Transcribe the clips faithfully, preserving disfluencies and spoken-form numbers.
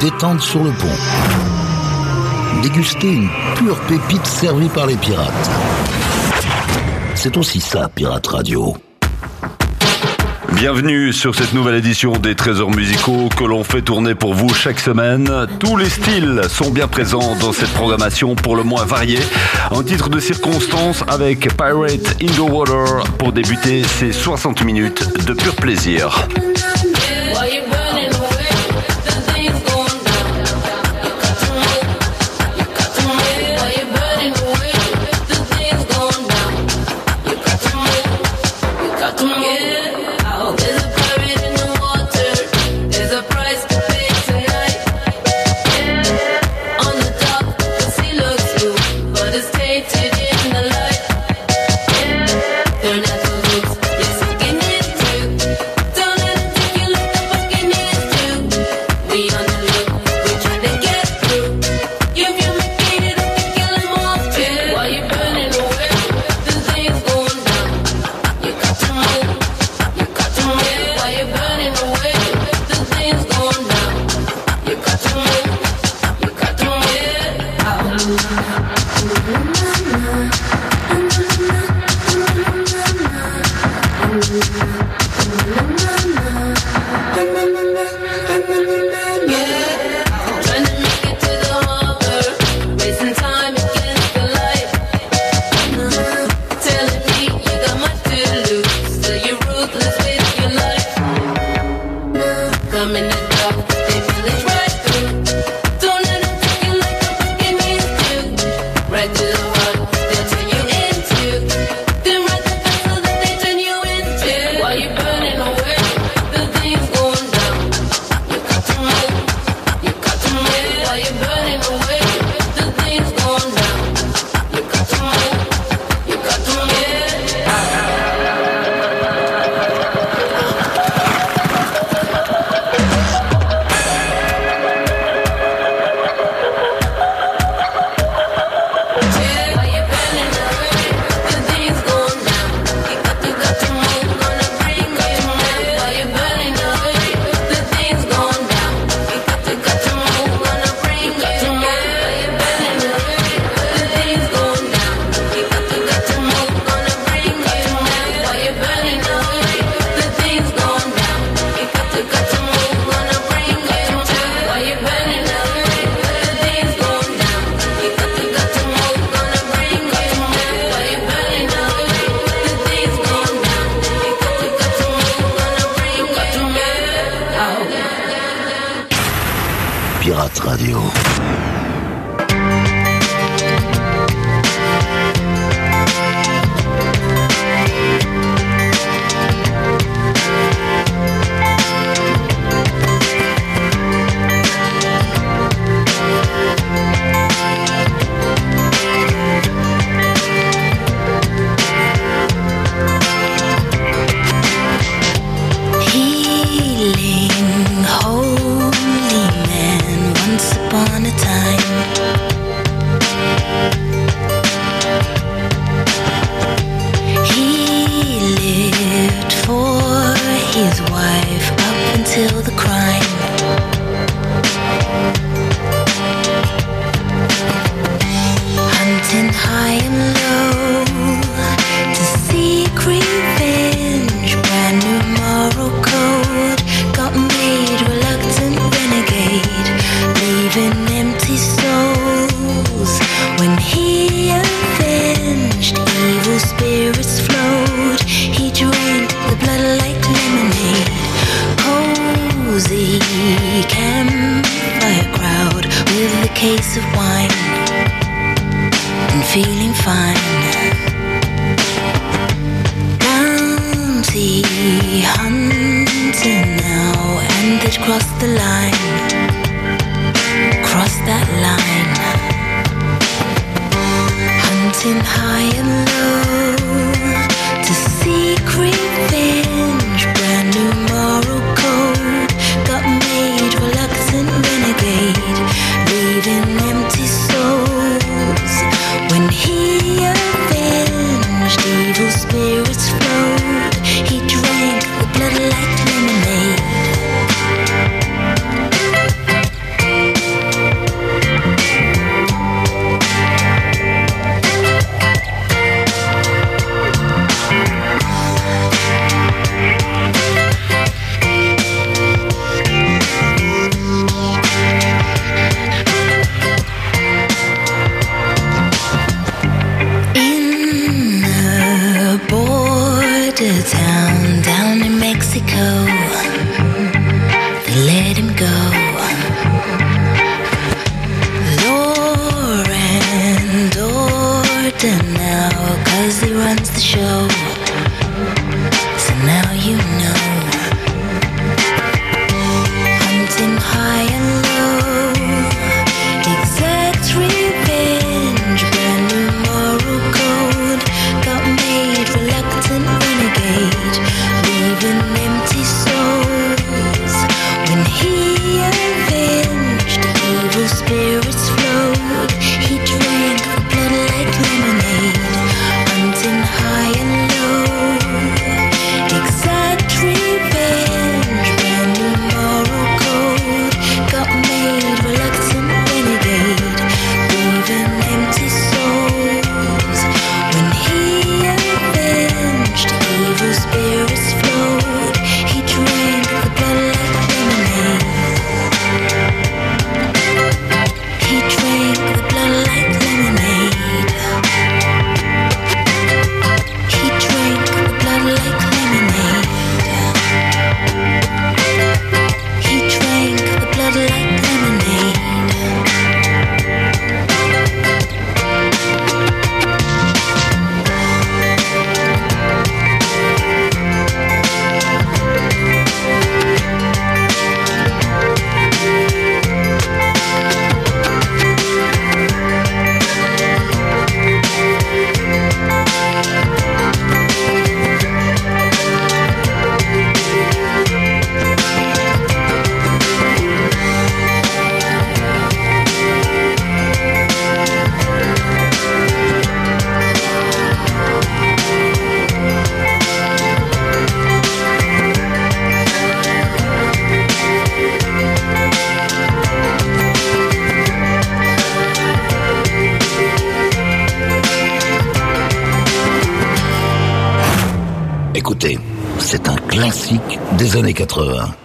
détente sur le pont. Déguster une pure pépite servie par les pirates. C'est aussi ça, Pirate Radio. Bienvenue sur cette nouvelle édition des Trésors musicaux que l'on fait tourner pour vous chaque semaine. Tous les styles sont bien présents dans cette programmation pour le moins variée. Un titre de circonstance avec Pirate in the Water pour débuter ces soixante minutes de pur plaisir. Pirate Radio. He drank the blood like lemonade. the show. So now you know. Hunting high and low, exact revenge, brand new moral code, got made reluctant renegade, leaving empty souls. When he avenged, evil spirits flowed, he drank the blood like lemonade. Hunting high and low, exact revenge, brand new moral code, got made reluctant renegade, leaving empty souls. When he avenged, evil spirits flowed, he drank the blood like lemonade. He drank the blood like lemonade. He drank the blood like lemonade. He drank the blood like lemonade. Écoutez, c'est un classique des années quatre-vingts.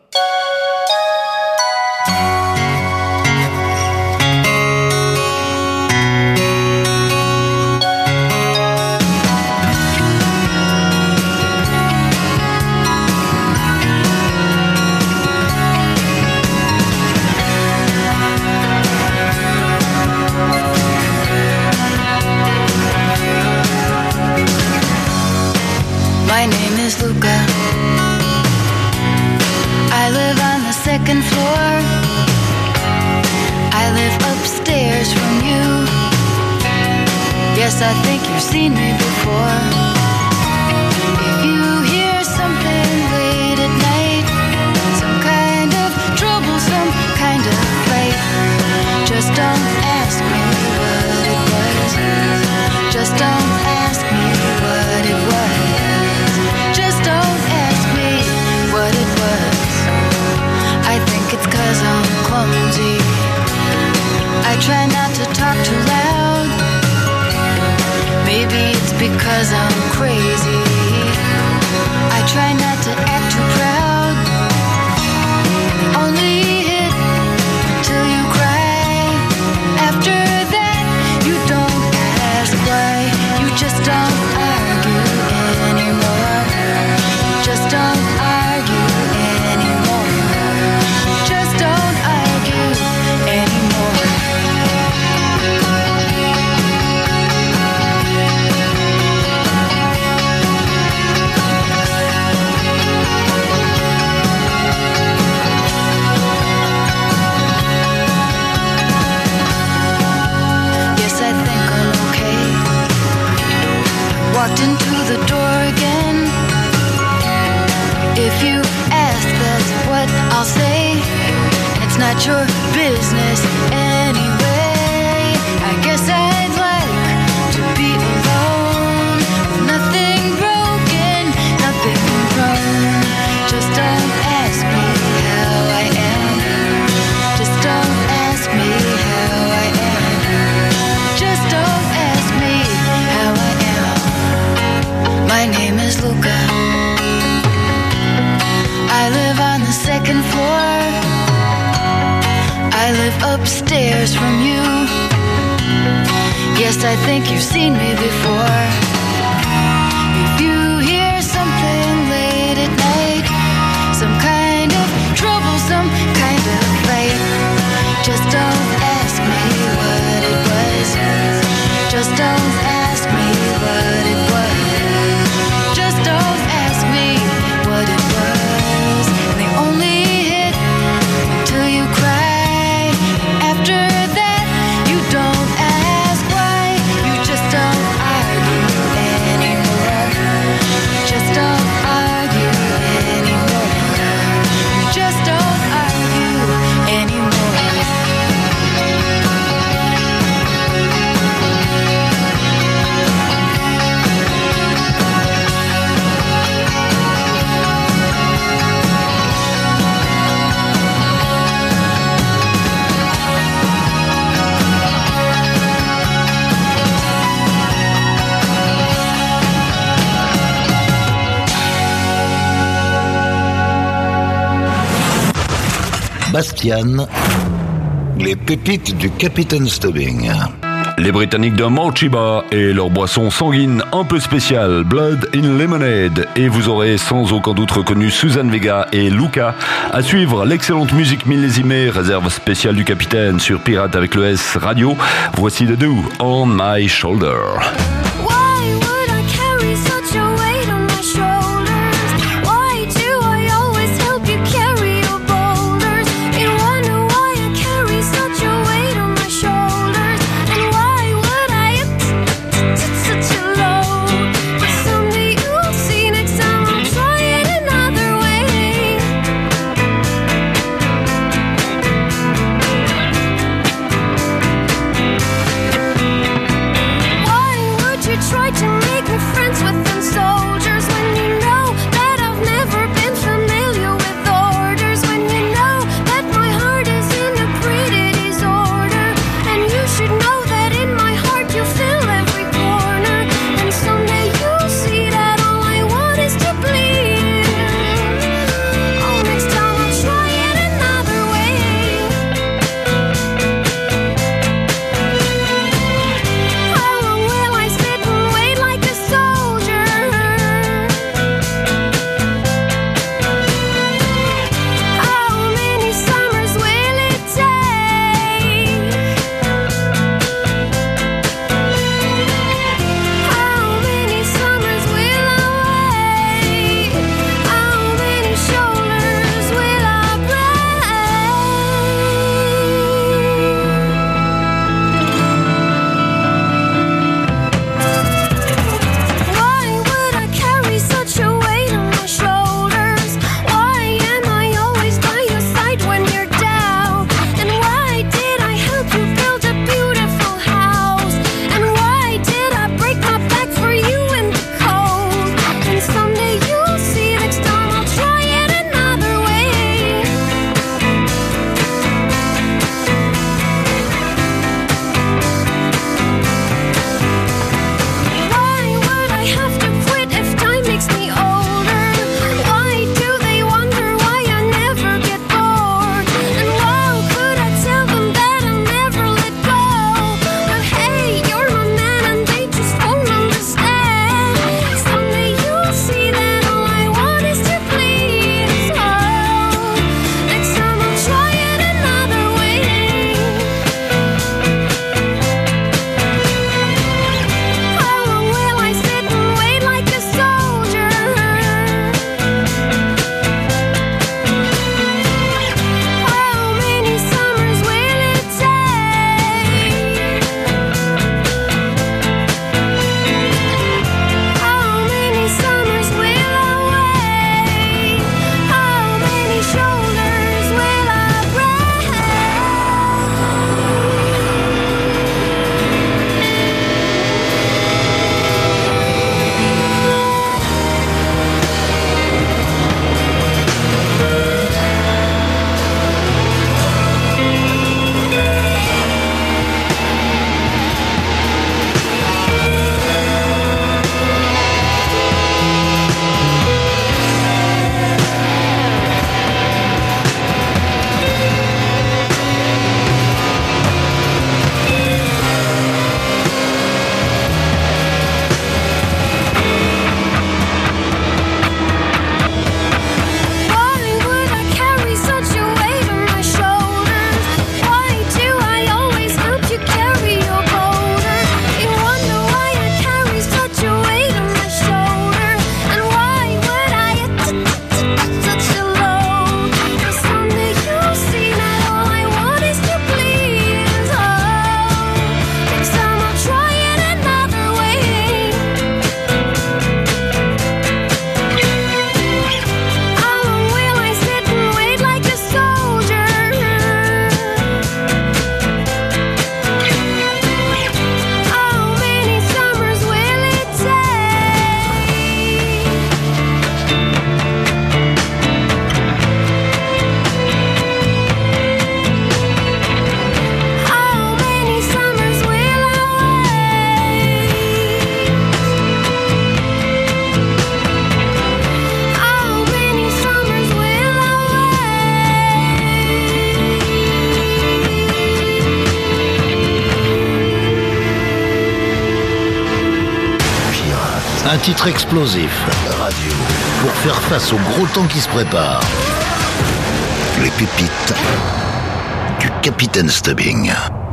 My name is Luca. I live on the second floor. I live upstairs from you. Yes, I think you've seen me before. If you hear something late at night, some kind of trouble, some kind of fight, just don't ask me what it was. Just don't ask me what it was. Just don't ask me what it was. I think it's 'cause I'm clumsy. I try not to talk too loud. Maybe it's because I'm crazy. I try not to act too proud. Only hit till you cry. After that, you don't ask why. You just don't argue anymore. Just don't argue anymore. Just don't argue anymore. Yes, I think I'm okay. Walked into the door again. If you ask, that's what I'll say. It's not your business anyway. I guess I'd like to be alone. Nothing broken, nothing wrong. Just don't ask me how I am. Just don't ask me how I am. Just don't ask me how I am. My name is Luca. I live on the second floor. I live upstairs from you. Yes, I think you've seen me before. If you hear something late at night, some kind of trouble, some kind of fight, just don't ask me what it was. Just don't ask me what it was. Bastian, les pépites du Capitaine Stubbing. Les Britanniques de Morchiba et leur boisson sanguine un peu spéciale, Blood in Lemonade. Et vous aurez sans aucun doute reconnu Suzanne Vega et Luca. À suivre, l'excellente musique millésimée, réserve spéciale du Capitaine sur Pirate avec le S Radio. Voici The Do, On My Shoulder. Why would you Un titre explosif, radio, pour faire face au gros temps qui se prépare. Les pépites du Capitaine Stubbing.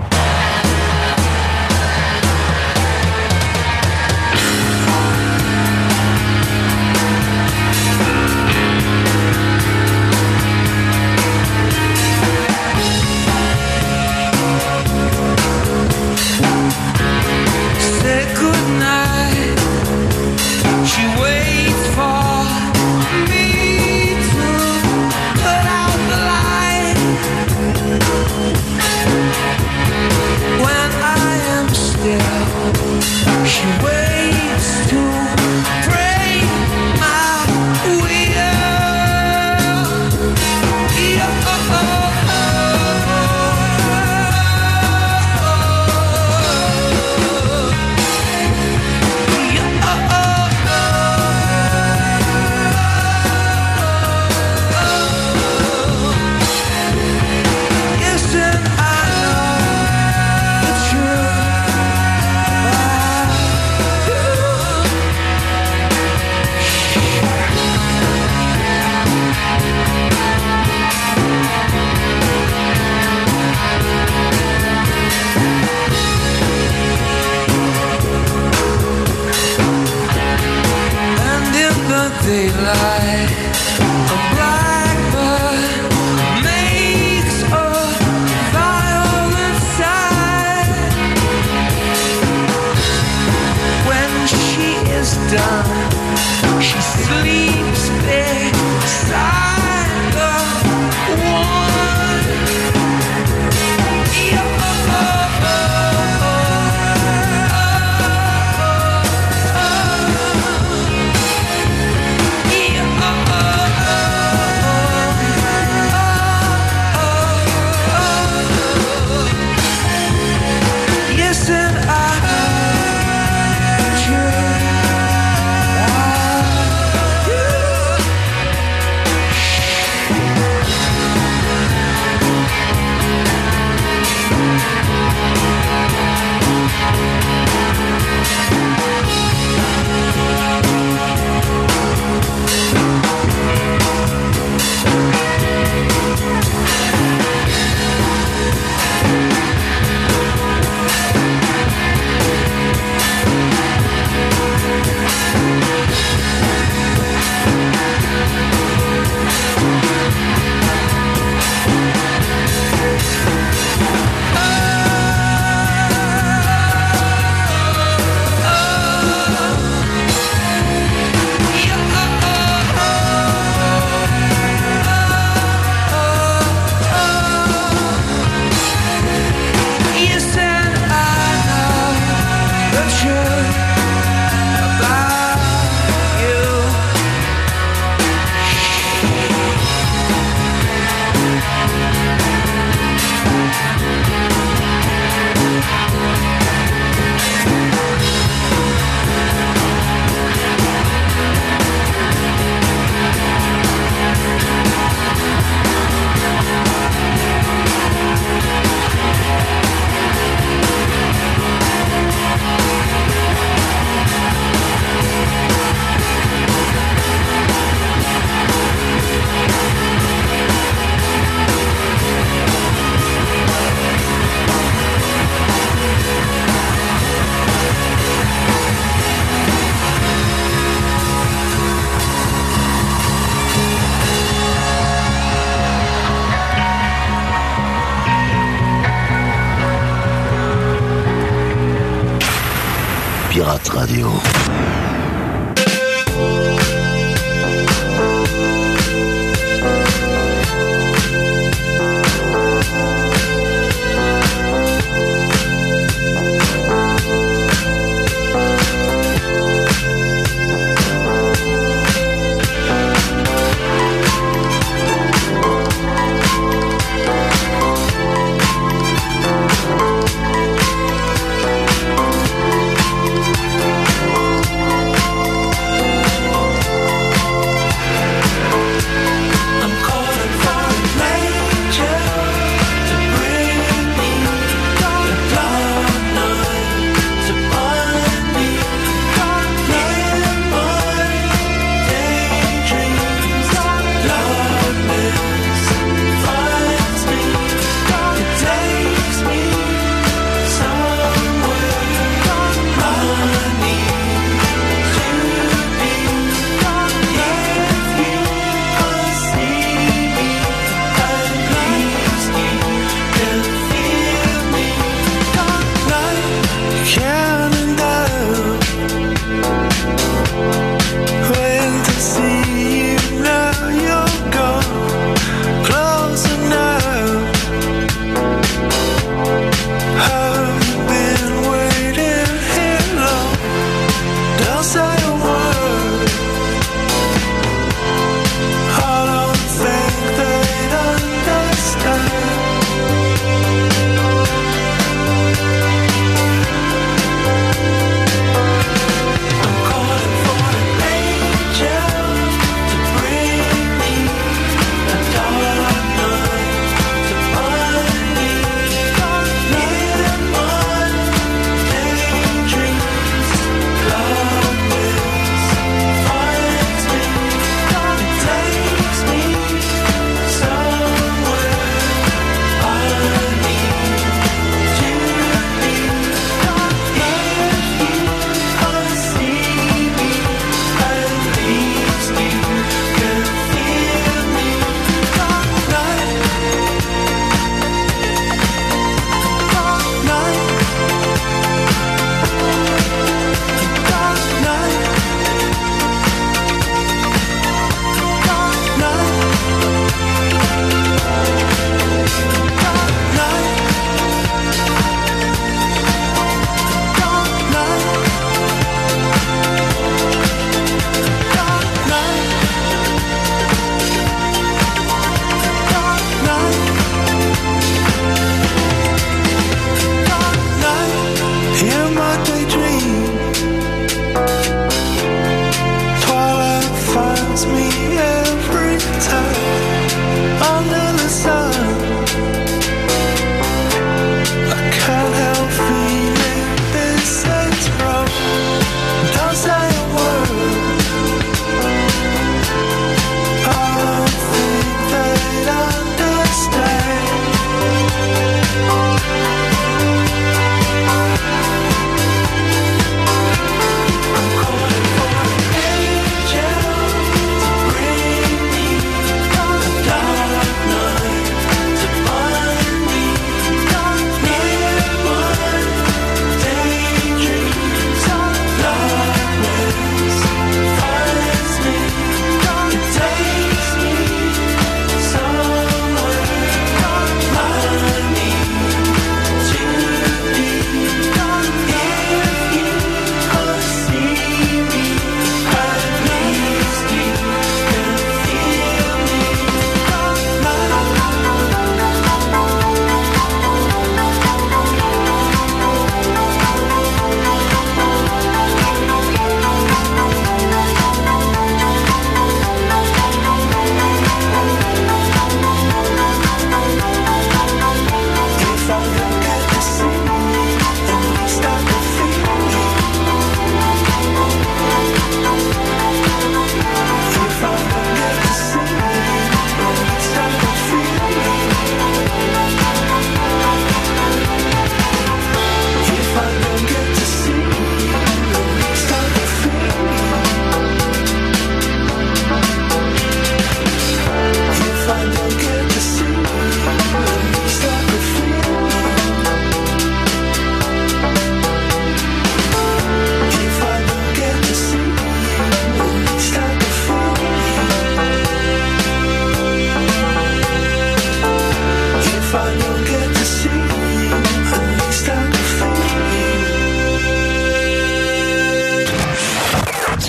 Pirate Radio.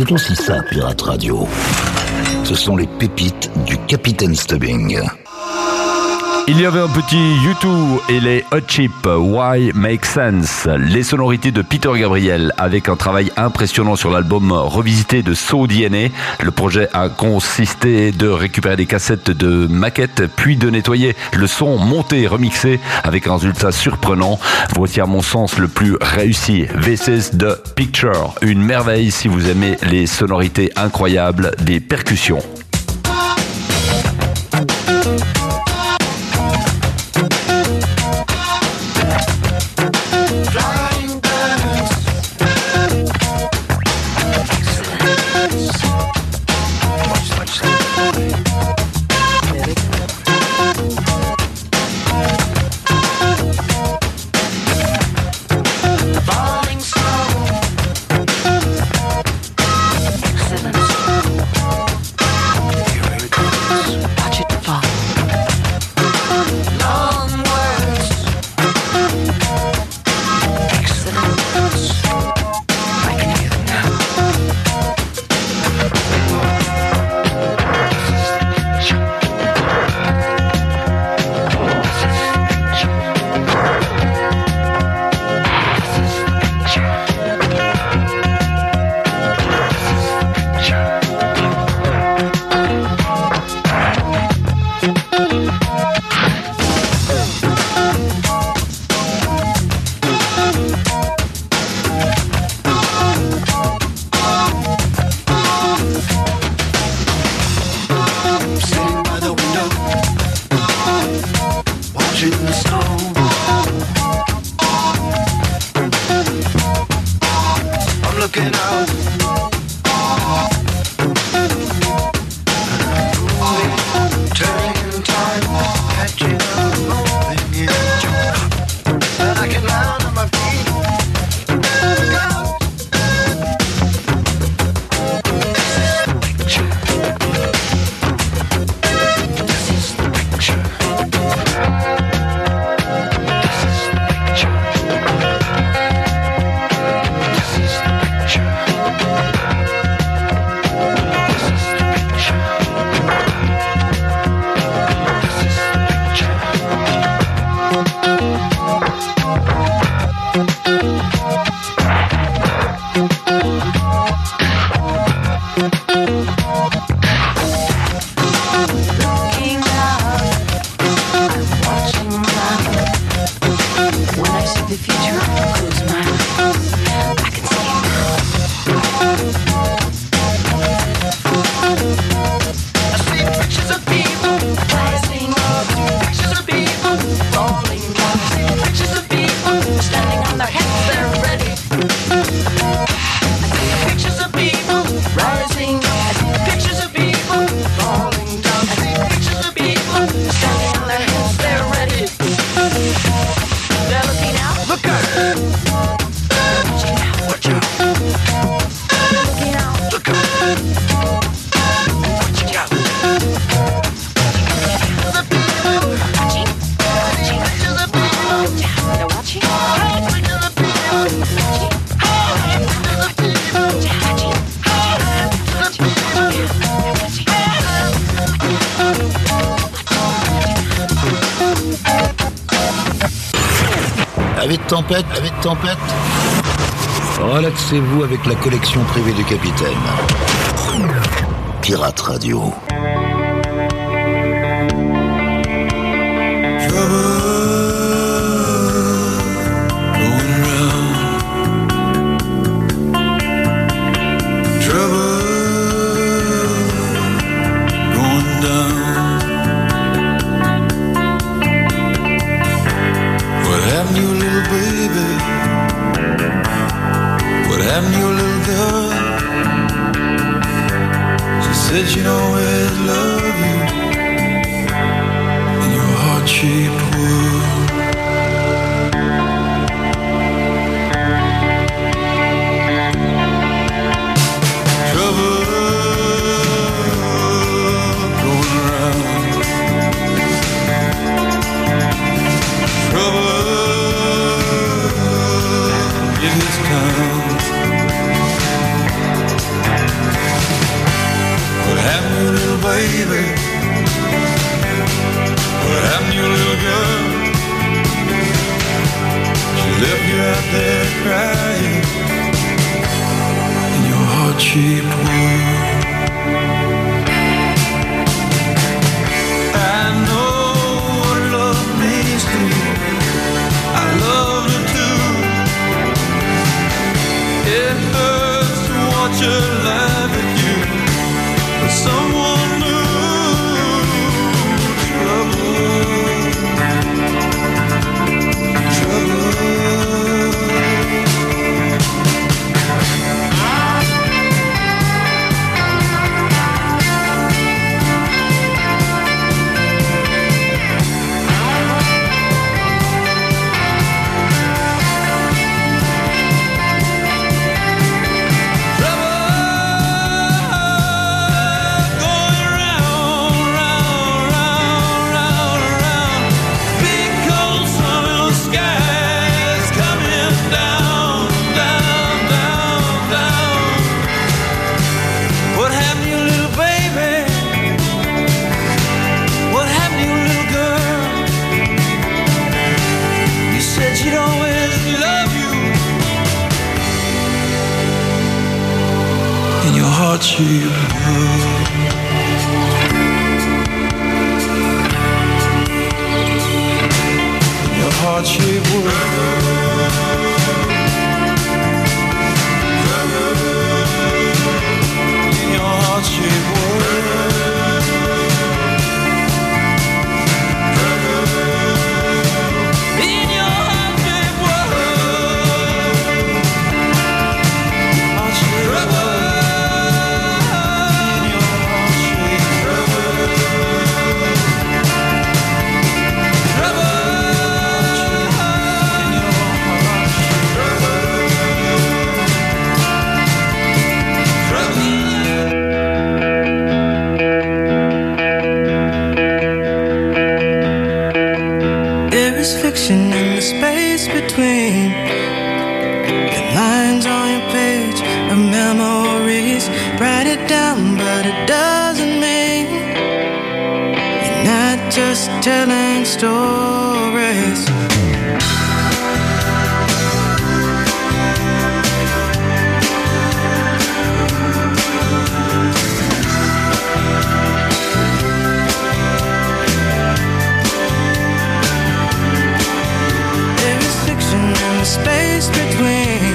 C'est aussi ça, Pirate Radio. Ce sont les pépites du Capitaine Stubbing. Il y avait un petit U deux et les Hot Chip, Why Make Sense, les sonorités de Peter Gabriel avec un travail impressionnant sur l'album revisité de Soul D N A. Le projet a consisté de récupérer des cassettes de maquettes puis de nettoyer le son monté et remixé avec un résultat surprenant. Voici à mon sens le plus réussi, This is the Picture, une merveille si vous aimez les sonorités incroyables des percussions. Avec tempête, avec tempête. Relaxez-vous avec la collection privée du capitaine. Pirate Radio. Said you know where love heart she would. In your heart she would. In your heart she would. Fiction in the space between the lines on your page of memories. Write it down, but it doesn't mean you're not just telling stories. Space between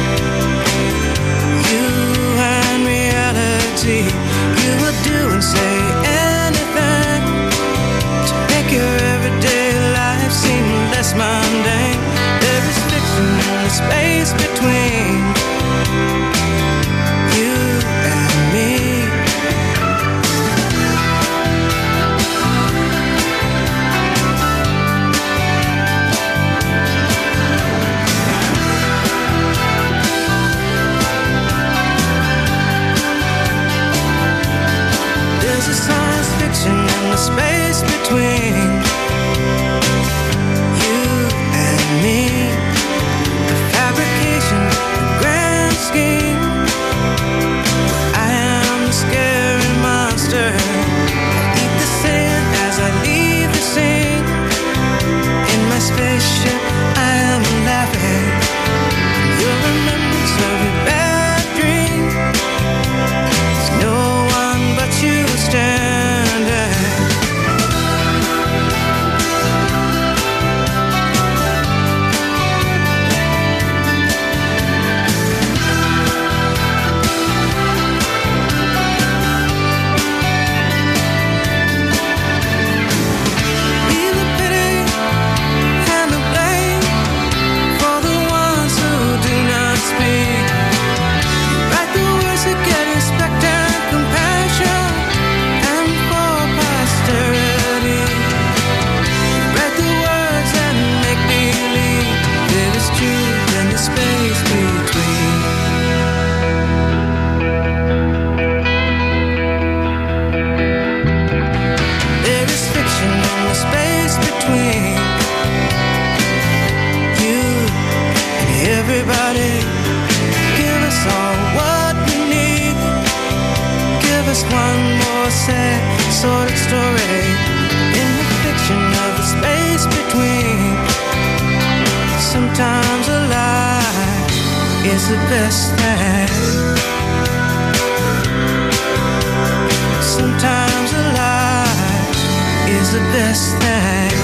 you and reality. You will do and say anything to make your everyday life seem less mundane. There is fiction in the space between you and me. In the space between you and me, the fabrication, the grand scheme. I am the scary monster. I eat the sand as I leave the scene. In my spaceship, I am laughing. Your remembrance of your bad dream. There's no one but you standing. Everybody, give us all what we need. Give us one more sad sort of story in the fiction of the space between. Sometimes a lie is the best thing. Sometimes a lie is the best thing.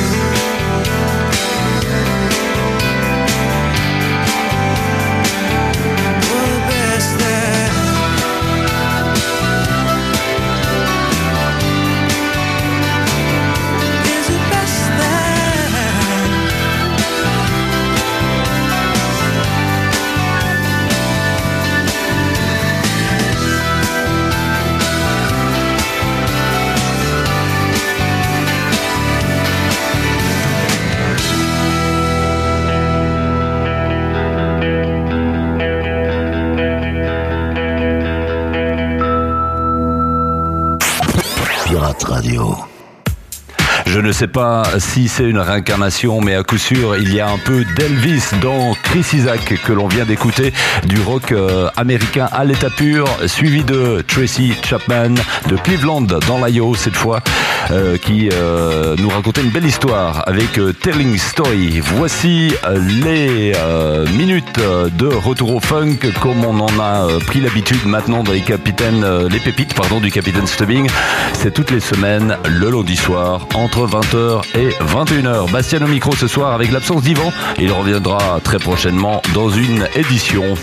Radio. Je ne sais pas si c'est une réincarnation, mais à coup sûr, il y a un peu d'Elvis dans Chris Isaak que l'on vient d'écouter, du rock euh, américain à l'état pur, suivi de Tracy Chapman de Cleveland dans l'Iowa cette fois, euh, qui euh, nous racontait une belle histoire avec euh, Telling Story. Voici euh, les euh, minutes de retour au funk comme on en a euh, pris l'habitude maintenant dans les capitaines, euh, les pépites pardon du Capitaine Stubbing. C'est toutes les semaines le lundi soir entre vingt heures et vingt et une heures. Bastien au micro ce soir avec l'absence d'Yvan. Il reviendra très prochainement dans une édition.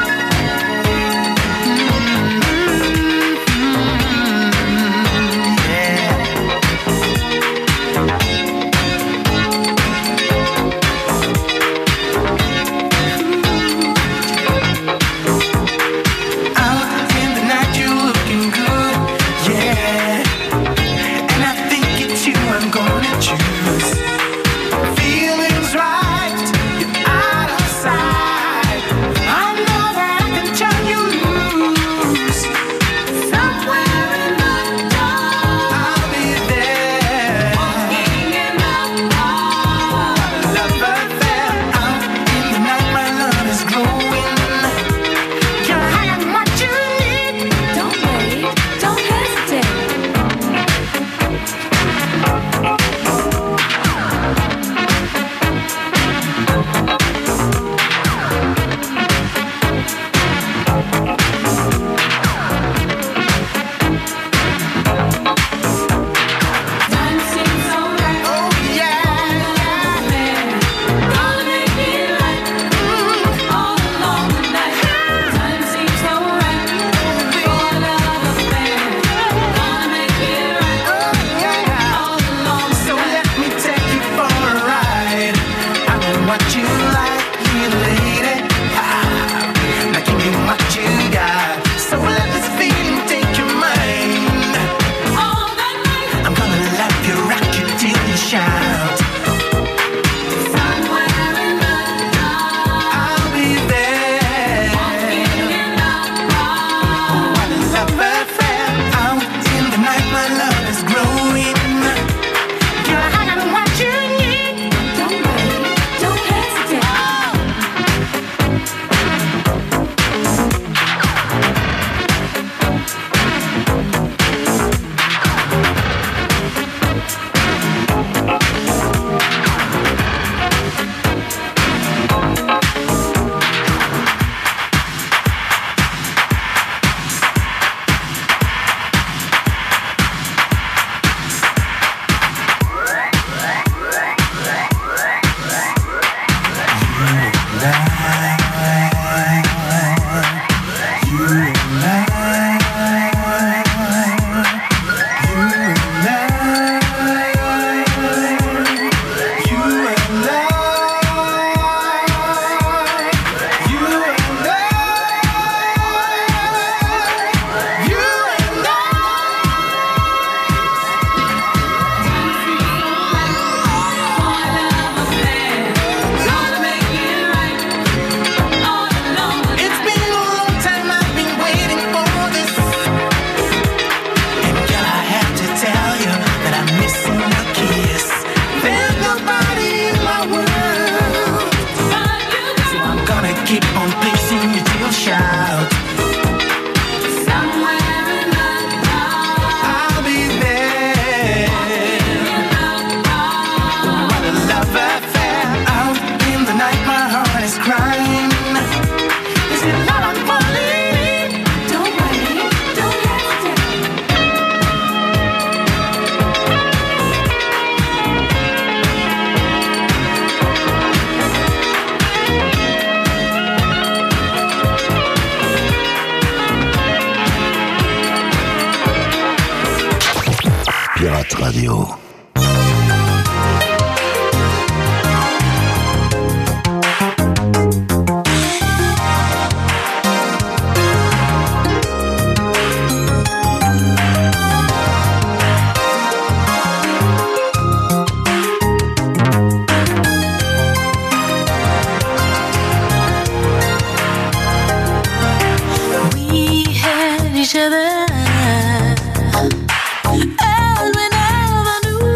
Feelings right, you're out of sight. Pirate Radio. Each other, and we never knew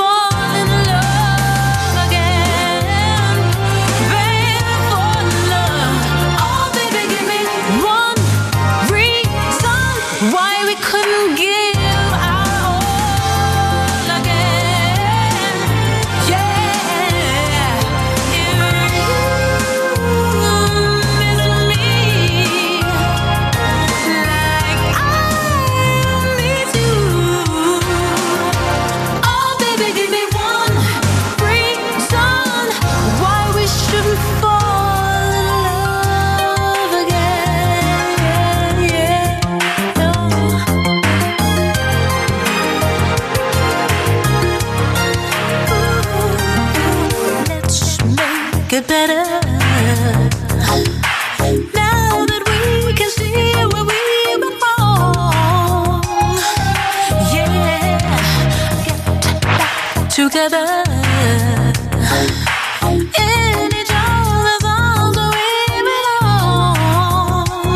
fall in love again. Baby, fall in love. Oh, baby, give me one reason why we couldn't give our all again. Yeah, if you miss me like I miss you, oh baby, give me one reason why we shouldn't fall in love again. Yeah, no. Let's make it better. Now that we can see where we belong. Yeah, get back together. In each other's arms where we belong.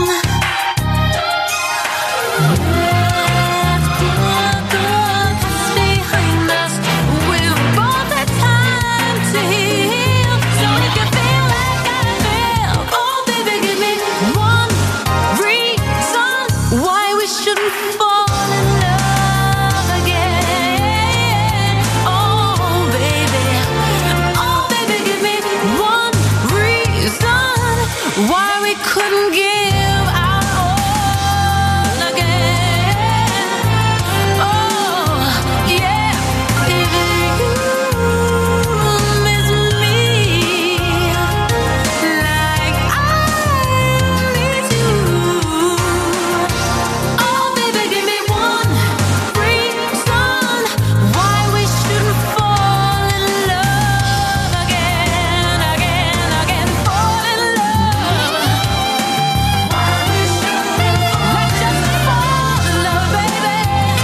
Let's put the past behind us. We've both had time to heal, so if you feel like I feel, oh baby, give me one reason why we shouldn't fall in love again. Oh baby, oh baby, give me one reason why we couldn't give our all again. Oh yeah, if you miss me like I miss you, oh baby, give me one reason why we shouldn't fall in love again, again, again, fall in love. Why we shouldn't, let's just fall in love, baby.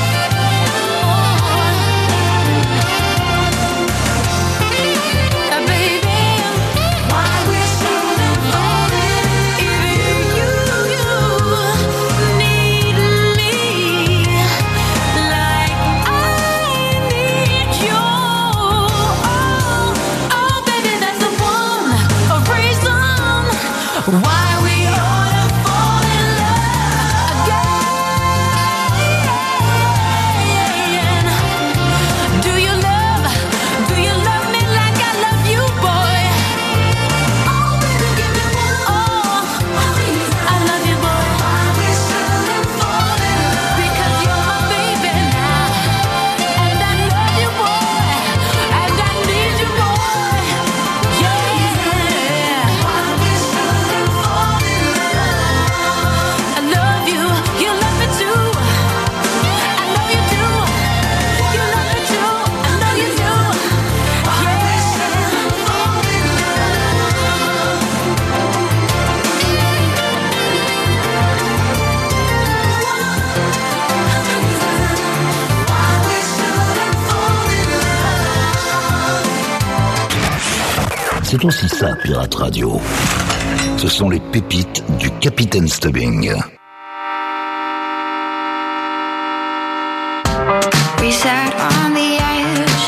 Oh, baby, why we shouldn't fall in love. If you, you need me like I need you, oh, oh baby, that's the one reason why we ought to fall in love again. Do you love, do you love me like I love you, boy? Oh baby, give me one. Oh, I love you, boy. Why we shouldn't fall in love? Because you're my baby now, and I love you, boy, and I need you, boy. Yeah. Why we shouldn't fall in love? I love you, you love me too. I know you do. You love me too. I know you do. Why we shouldn't fall in love? Why we shouldn't fall in love? C'est aussi ça, Pirate Radio. Ce sont les pépites du Capitaine Stubbing. We sat on the edge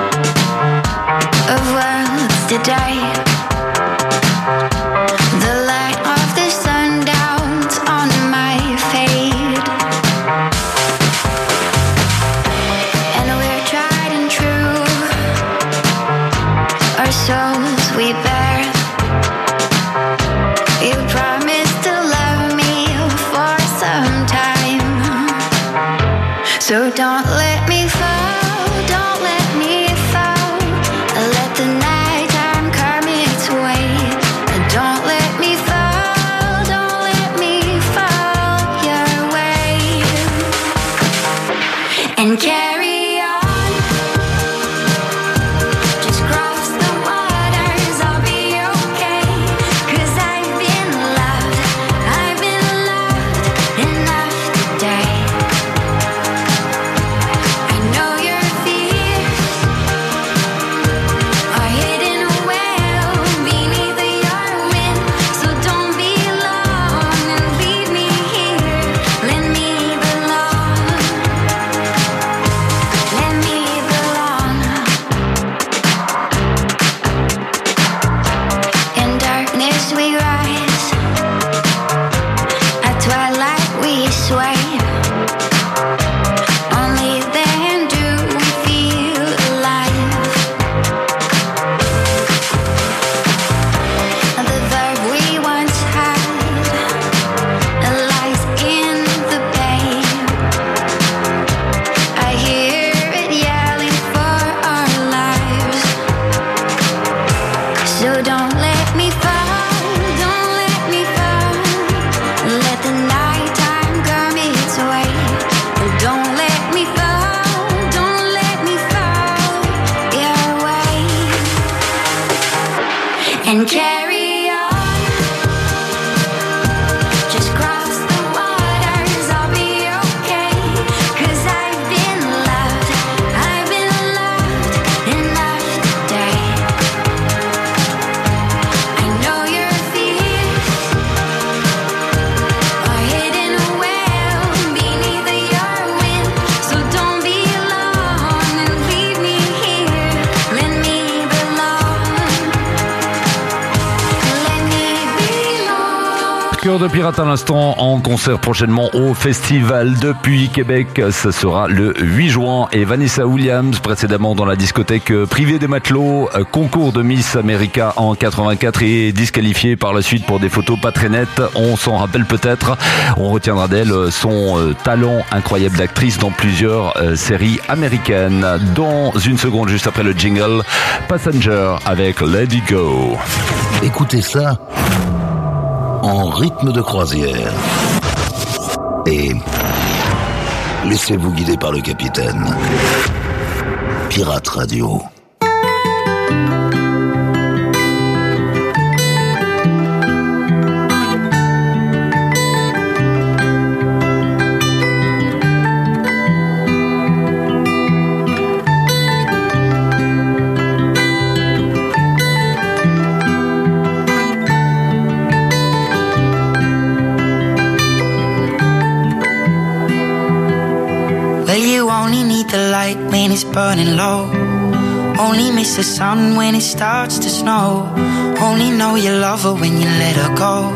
of worlds today. The light of the sundowns on my fade, and we're tried and true. Our souls we bear. You promised to love me for some time, so don't let me fall, don't let me fall. Let the nighttime come its way. Don't let me fall, don't let me fall your way. And carry on, just cross the water cœur de Pirate à l'instant, en concert prochainement au Festival depuis Québec. Ce sera le huit juin. Et Vanessa Williams, précédemment dans la discothèque privée des matelots, concours de Miss America en quatre-vingt-quatre et disqualifiée par la suite pour des photos pas très nettes. On s'en rappelle peut-être. On retiendra d'elle son talent incroyable d'actrice dans plusieurs séries américaines. Dans une seconde, juste après le jingle, Passenger avec Let It Go. Écoutez ça en rythme de croisière. Et laissez-vous guider par le capitaine. Pirate Radio. When it's burning low, only miss the sun when it starts to snow. Only know you love her when you let her go.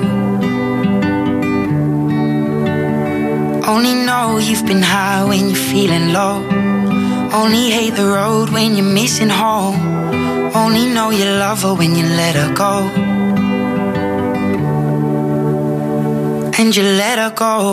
Only know you've been high when you're feeling low. Only hate the road when you're missing home. Only know you love her when you let her go. And you let her go.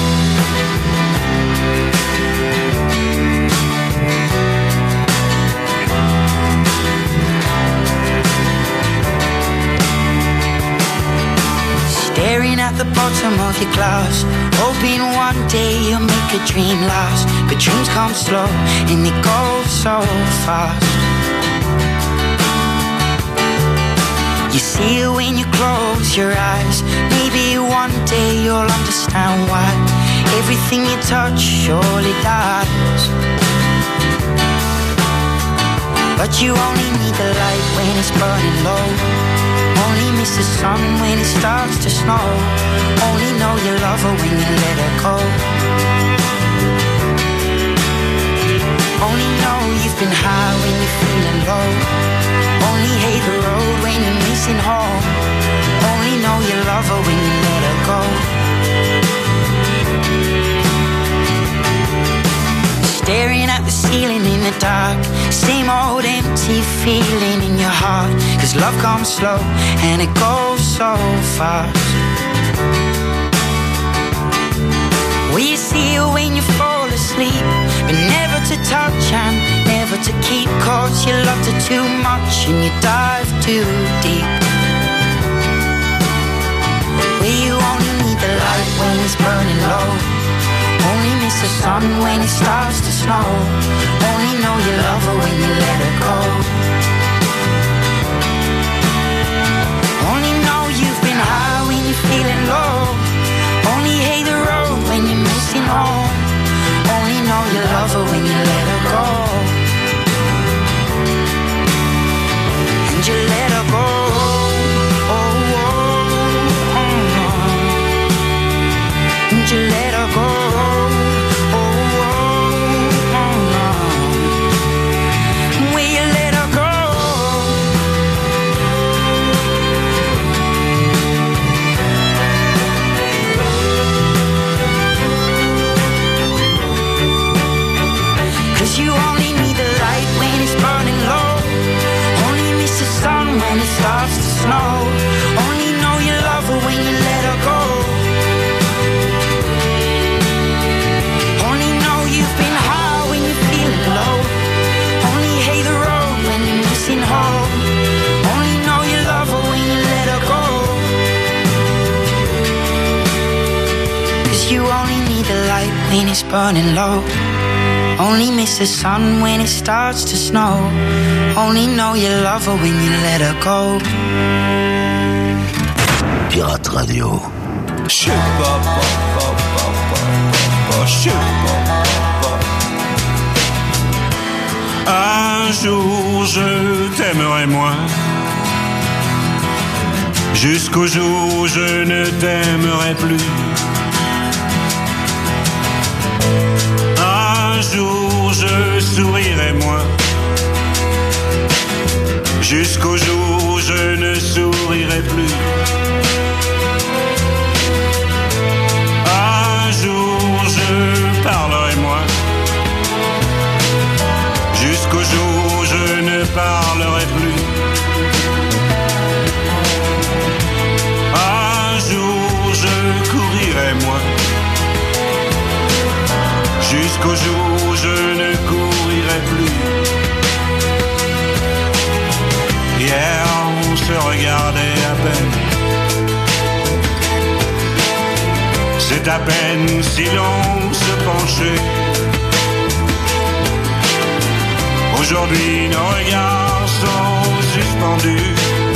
Staring at the bottom of your glass, hoping one day you'll make a dream last. But dreams come slow and they go so fast. You see it when you close your eyes. Maybe one day you'll understand why everything you touch surely dies. But you only need the light when it's burning low. Only miss the sun when it starts to snow. Only know you love her when you let her go. Only know you've been high when you're feeling low. Only hate the road when you're missing home. Only know you love her when you let her go. Staring at the ceiling in the dark, same old empty feeling in your heart. Cause love comes slow and it goes so fast. Will you see it when you fall asleep, but never to touch and never to keep? Cause you loved her too much and you dive too deep. Will you only need the light when it's burning low? Only miss the sun when it starts to snow. Only know you love her when you let her go. Only know you've been high when you're feeling low. Only hate the road when you're missing home. Only know you love her when you let her go. And you let her go. Oh, oh, oh, oh. And you let her go. When it starts to snow, only know you love her when you let her go. Only know you've been high when you're feeling low. Only hate the road when you're missing home. Only know you love her when you let her go. Cause you only need the light when it's burning low. Only miss the sun when it starts to snow. Only know you love her when you let her go. Pirate Radio. Un jour je t'aimerai moins, jusqu'au jour où je ne t'aimerai plus. Un jour je sourirai moins, jusqu'au jour où je ne sourirai plus. parlerai plus. Un jour je courirai moi, jusqu'au jour où je ne courirai plus. Hier on se regardait à peine, c'est à peine si l'on se penchait. Aujourd'hui nos regards sont suspendus.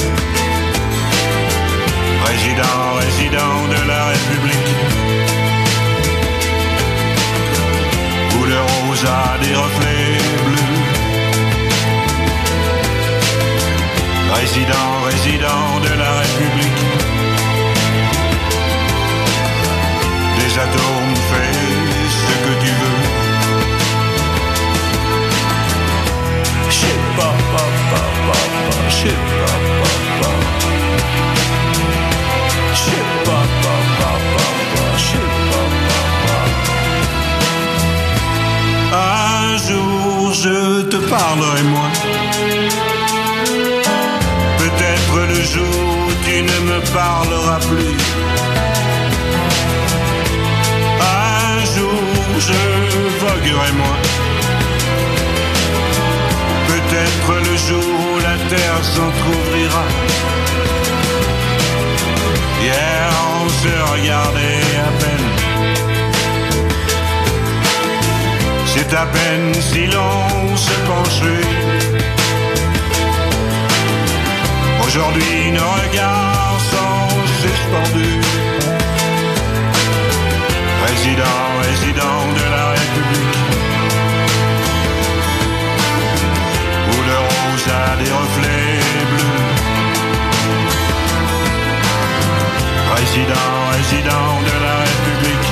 Président, résident de la République, couleur rose à des reflets bleus. Résident, résident de la République, des atomes fais ce que tu veux. Shit, pa, pa, pa, pa, pa, shit, pa, pa, pa. Shit, pa, pa, pa, pa, pa, shit, pa, pa, pa. Un jour je te parlerai moi, peut-être le jour où tu ne me parleras plus. Un jour je voguerai moi, peut-être le jour où la terre s'entr'ouvrira. Hier on se regardait à peine, c'est à peine si l'on se penchait. Aujourd'hui nos regards sont suspendus. Président, résident de la République, couleur rose à des reflets bleus. Président, résident de la République,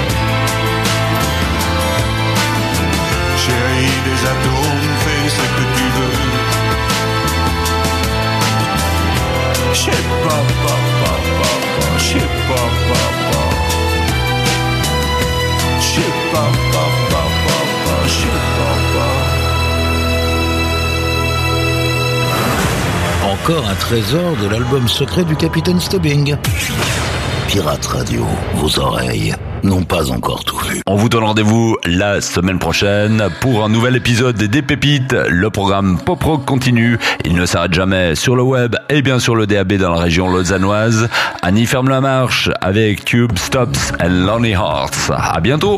chérie des atomes, fais ce que tu veux. Shit, pa, pa, pa, pa, pa, shit, pa, pa, pa. Shit, pa, pa, pa, pa, pa, shit, pa, pa. Encore un trésor de l'album secret du Capitaine Stubbing. Pirate Radio, vos oreilles n'ont pas encore tout vu. On vous donne rendez-vous la semaine prochaine pour un nouvel épisode des Pépites. Le programme Pop Rock continue. Il ne s'arrête jamais sur le web et bien sur le D A B dans la région lausannoise. Annie ferme la marche avec Tube Stops and Lonely Hearts. À bientôt.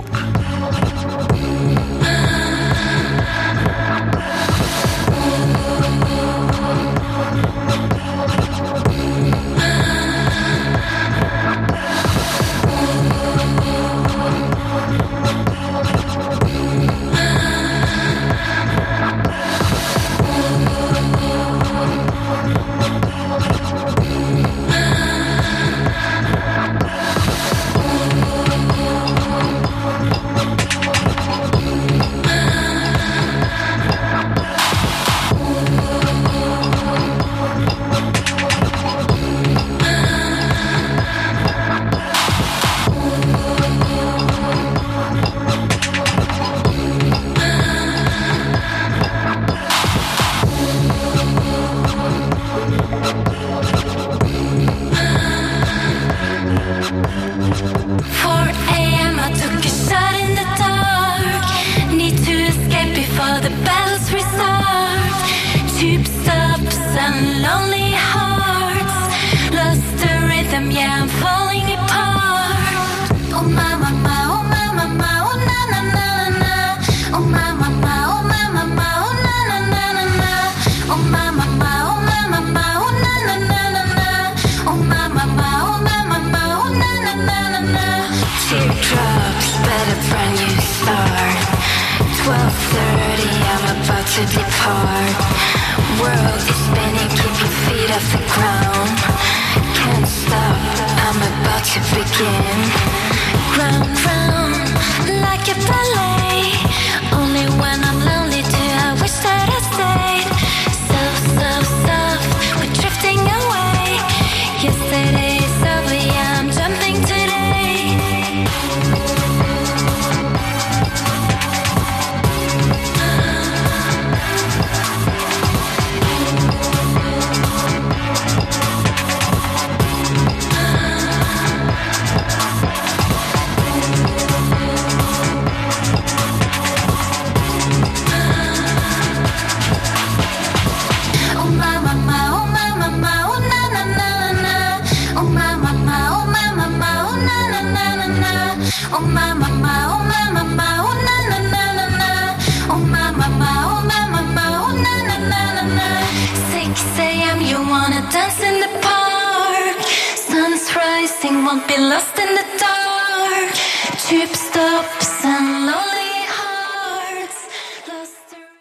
dance in the park. Sun's rising, won't be lost in the dark. Tube stops and lonely